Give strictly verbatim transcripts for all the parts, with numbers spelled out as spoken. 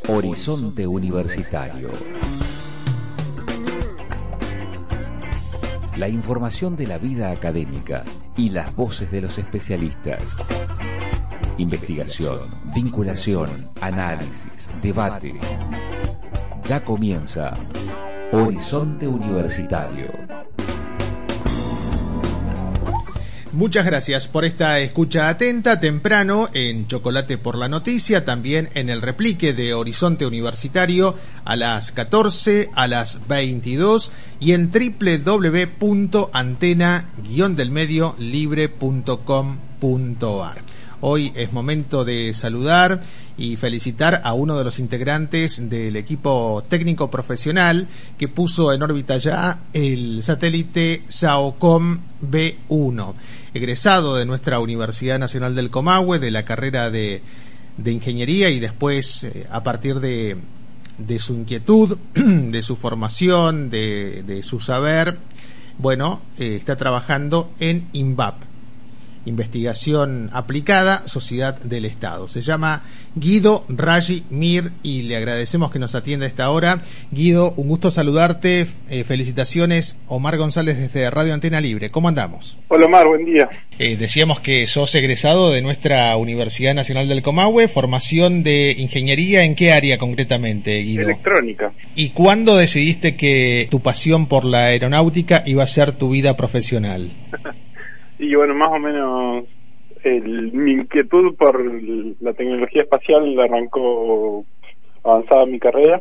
Horizonte Universitario. La información de la vida académica y las voces de los especialistas. Investigación, vinculación, análisis, debate. Ya comienza Horizonte Universitario. Muchas gracias por esta escucha atenta temprano en Chocolate por la Noticia, también en el replique de Horizonte Universitario a las catorce, a las veintidós y en doble u doble u doble u punto antena guion del medio libre punto com punto a r. Hoy es momento de saludar y felicitar a uno de los integrantes del equipo técnico profesional que puso en órbita ya el satélite SAOCOM B uno, egresado de nuestra Universidad Nacional del Comahue, de la carrera de, de Ingeniería, y después, eh, a partir de, de su inquietud, de su formación, de, de su saber, bueno, eh, está trabajando en INVAP, Investigación Aplicada, Sociedad del Estado. Se llama Guido Raggi Mir y le agradecemos que nos atienda a esta hora. Guido, un gusto saludarte. Eh, felicitaciones. Omar González desde Radio Antena Libre. ¿Cómo andamos? Hola Omar, buen día. Eh, decíamos que sos egresado de nuestra Universidad Nacional del Comahue, formación de ingeniería. ¿En qué área concretamente, Guido? Electrónica. ¿Y cuándo decidiste que tu pasión por la aeronáutica iba a ser tu vida profesional? Y bueno, más o menos el, mi inquietud por la tecnología espacial arrancó avanzada mi carrera.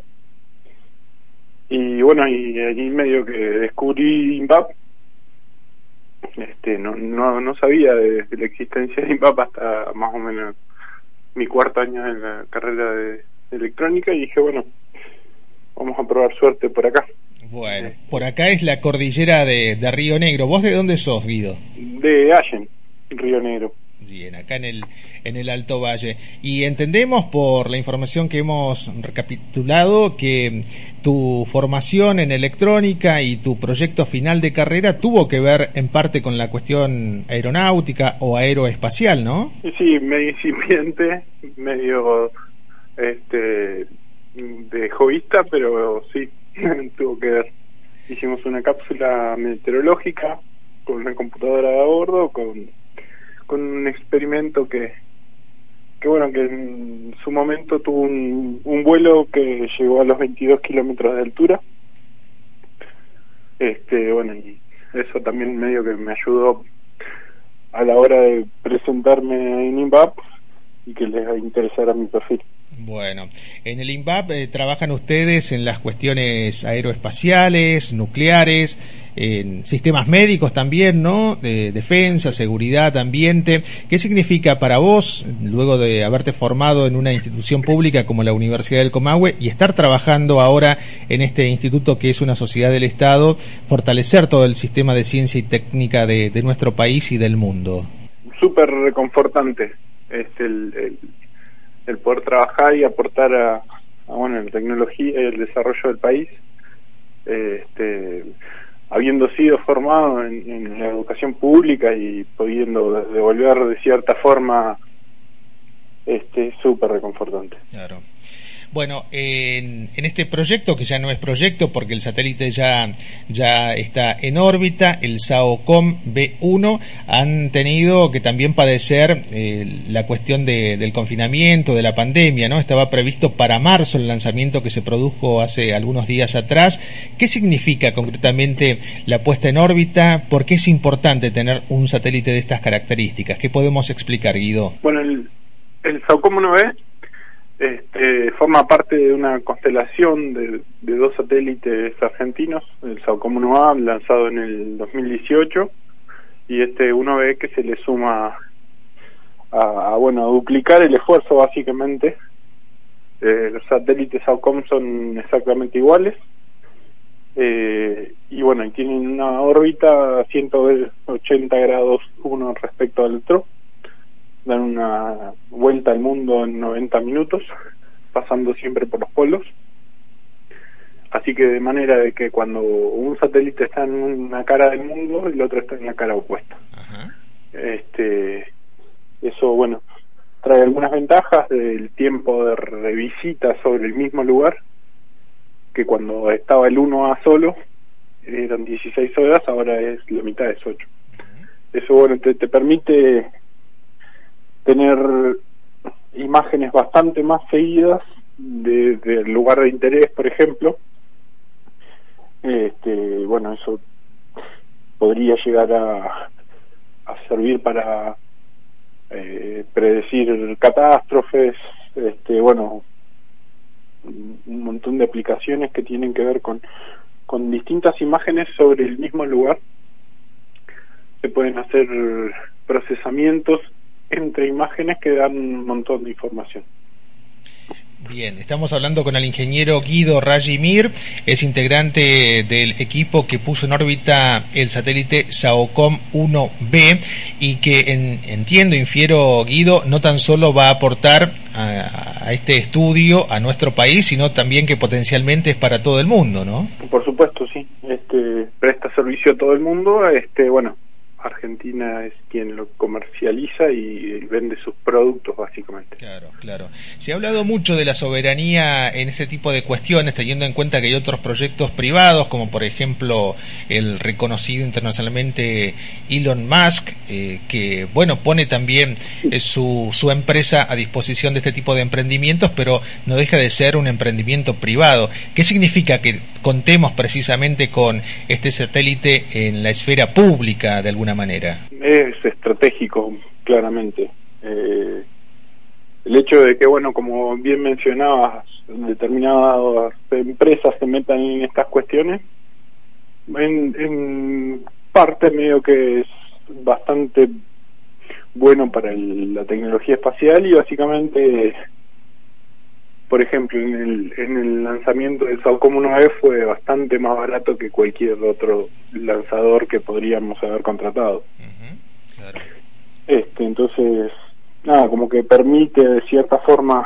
Y bueno, y allí medio que descubrí INVAP. Este, no, no, no sabía de, de la existencia de INVAP hasta más o menos mi cuarto año en la carrera de, de electrónica, y dije, bueno, vamos a probar suerte por acá. Bueno, por acá es la cordillera de, de Río Negro. ¿Vos de dónde sos, Guido? De Allen, Río Negro. Bien, acá en el en el Alto Valle. Y entendemos por la información que hemos recapitulado que tu formación en electrónica y tu proyecto final de carrera tuvo que ver en parte con la cuestión aeronáutica o aeroespacial, ¿no? Sí, sí, medio incipiente, medio este de hobbyista, pero sí, tuvo que ver. Hicimos una cápsula meteorológica con una computadora de a bordo, con, con un experimento que, que bueno, que en su momento tuvo un, un vuelo que llegó a los veintidós kilómetros de altura. Este, bueno, y eso también medio que me ayudó a la hora de presentarme en INVAP y que les interesara mi perfil. Bueno, en el INVAP eh, trabajan ustedes en las cuestiones aeroespaciales, nucleares, en sistemas médicos también, ¿no? De defensa, seguridad, ambiente. ¿Qué significa para vos, luego de haberte formado en una institución pública como la Universidad del Comahue y estar trabajando ahora en este instituto que es una sociedad del Estado, fortalecer todo el sistema de ciencia y técnica de, de nuestro país y del mundo? Súper reconfortante. Este, el, el, el poder trabajar y aportar a, a bueno, la tecnología y el desarrollo del país, este, habiendo sido formado en, en la educación pública y pudiendo devolver de cierta forma, este, súper reconfortante. Claro. Bueno, en, en este proyecto, que ya no es proyecto porque el satélite ya, ya está en órbita, el SAOCOM B uno, han tenido que también padecer eh, la cuestión de, del confinamiento, de la pandemia, ¿no? Estaba previsto para marzo el lanzamiento que se produjo hace algunos días atrás. ¿Qué significa concretamente la puesta en órbita? ¿Por qué es importante tener un satélite de estas características? ¿Qué podemos explicar, Guido? Bueno, el, el SAOCOM uno B Este, forma parte de una constelación de, de dos satélites argentinos, el SAOCOM uno A lanzado en el dos mil dieciocho y este uno B que se le suma a, a bueno, a duplicar el esfuerzo básicamente. Eh, los satélites SAOCOM son exactamente iguales eh, y bueno, y tienen una órbita a ciento ochenta grados uno respecto al otro. Dan una vuelta al mundo en noventa minutos, pasando siempre por los polos. Así que de manera de que cuando un satélite está en una cara del mundo, el otro está en la cara opuesta. Ajá. Este, eso, bueno, trae algunas ventajas del tiempo de revisita sobre el mismo lugar, que cuando estaba el uno A solo eran dieciséis horas, ahora es la mitad, es ocho. Eso, bueno, te, te permite tener imágenes bastante más seguidas de, del lugar de interés, por ejemplo. Este, bueno, eso podría llegar a, a servir para eh, predecir catástrofes, este, bueno, un montón de aplicaciones que tienen que ver con, con distintas imágenes sobre el mismo lugar. Se pueden hacer procesamientos entre imágenes que dan un montón de información. Bien, estamos hablando con el ingeniero Guido Raggi Mir, es integrante del equipo que puso en órbita el satélite SAOCOM uno B y que en, entiendo, infiero, Guido, no tan solo va a aportar a, a este estudio a nuestro país, sino también que potencialmente es para todo el mundo, ¿no? Por supuesto, sí. Este, presta servicio a todo el mundo. Este, bueno, Argentina es quien lo comercializa y vende sus productos, básicamente. Claro, claro. Se ha hablado mucho de la soberanía en este tipo de cuestiones, teniendo en cuenta que hay otros proyectos privados, como por ejemplo el reconocido internacionalmente Elon Musk, eh, que, bueno, pone también eh, su, su empresa a disposición de este tipo de emprendimientos, pero no deja de ser un emprendimiento privado. ¿Qué significa que contemos precisamente con este satélite en la esfera pública de alguna manera? Es estratégico, claramente. Eh, el hecho de que, bueno, como bien mencionabas, determinadas empresas se metan en estas cuestiones, en, en parte medio que es bastante bueno para el, la tecnología espacial, y básicamente, por ejemplo, en el, en el lanzamiento del SAOCOM uno B fue bastante más barato que cualquier otro lanzador que podríamos haber contratado. Uh-huh. Claro. Este, entonces, nada, como que permite de cierta forma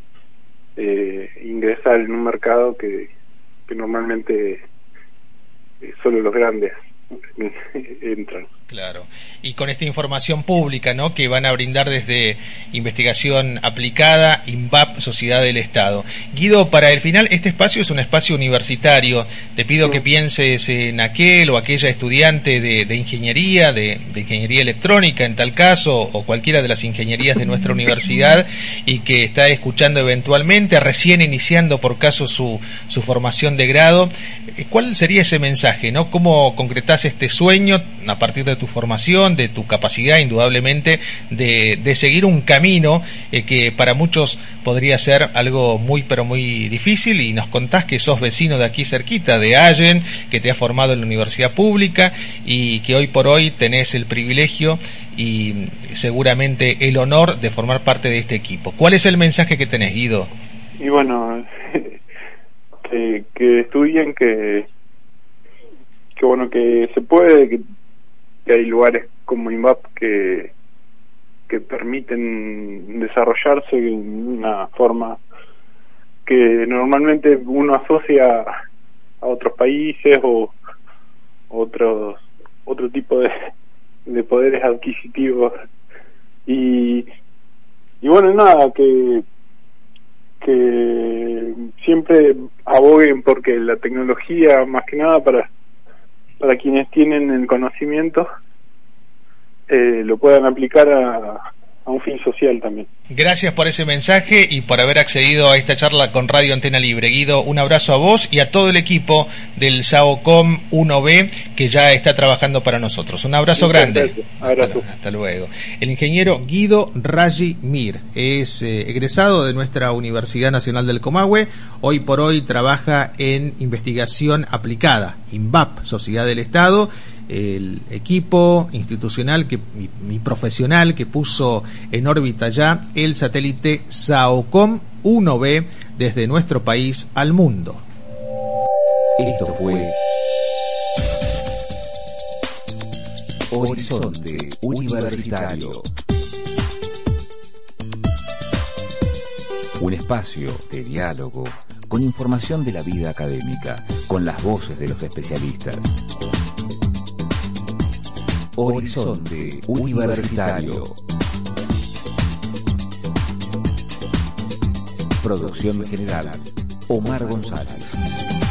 eh, ingresar en un mercado que, que normalmente eh, solo los grandes entran. Claro. Y con esta información pública, ¿no?, que van a brindar desde Investigación Aplicada, INVAP, Sociedad del Estado. Guido, para el final, este espacio es un espacio universitario. Te pido sí. que pienses en aquel o aquella estudiante de, de ingeniería, de, de ingeniería electrónica en tal caso, o cualquiera de las ingenierías de nuestra universidad, y que está escuchando eventualmente, recién iniciando por caso su, su formación de grado. ¿Cuál sería ese mensaje, no? ¿Cómo concretás este sueño a partir de tu formación, de tu capacidad indudablemente de, de seguir un camino eh, que para muchos podría ser algo muy pero muy difícil? Y nos contás que sos vecino de aquí cerquita, de Allen, que te has formado en la universidad pública y que hoy por hoy tenés el privilegio y seguramente el honor de formar parte de este equipo. ¿Cuál es el mensaje que tenés, Guido? Y bueno, que, que estudien, que que bueno, que se puede, que, que hay lugares como INVAP que que permiten desarrollarse de una forma que normalmente uno asocia a otros países o otros otro tipo de, de poderes adquisitivos, y y bueno, nada, que que siempre aboguen porque la tecnología, más que nada para para quienes tienen el conocimiento, eh, lo puedan aplicar a, a un fin social también. Gracias por ese mensaje y por haber accedido a esta charla con Radio Antena Libre. Guido, un abrazo a vos y a todo el equipo del SAOCOM uno B que ya está trabajando para nosotros. Un abrazo grande. Abrazo. Hasta, hasta luego. El ingeniero Guido Raggi Mir es eh, egresado de nuestra Universidad Nacional del Comahue. Hoy por hoy trabaja en investigación aplicada, INVAP, Sociedad del Estado, el equipo institucional que, y, y profesional que puso en órbita ya el satélite SAOCOM uno B desde nuestro país al mundo. Esto fue Horizonte Universitario, un espacio de diálogo con información de la vida académica, con las voces de los especialistas. Horizonte Universitario. Producción general, Omar González.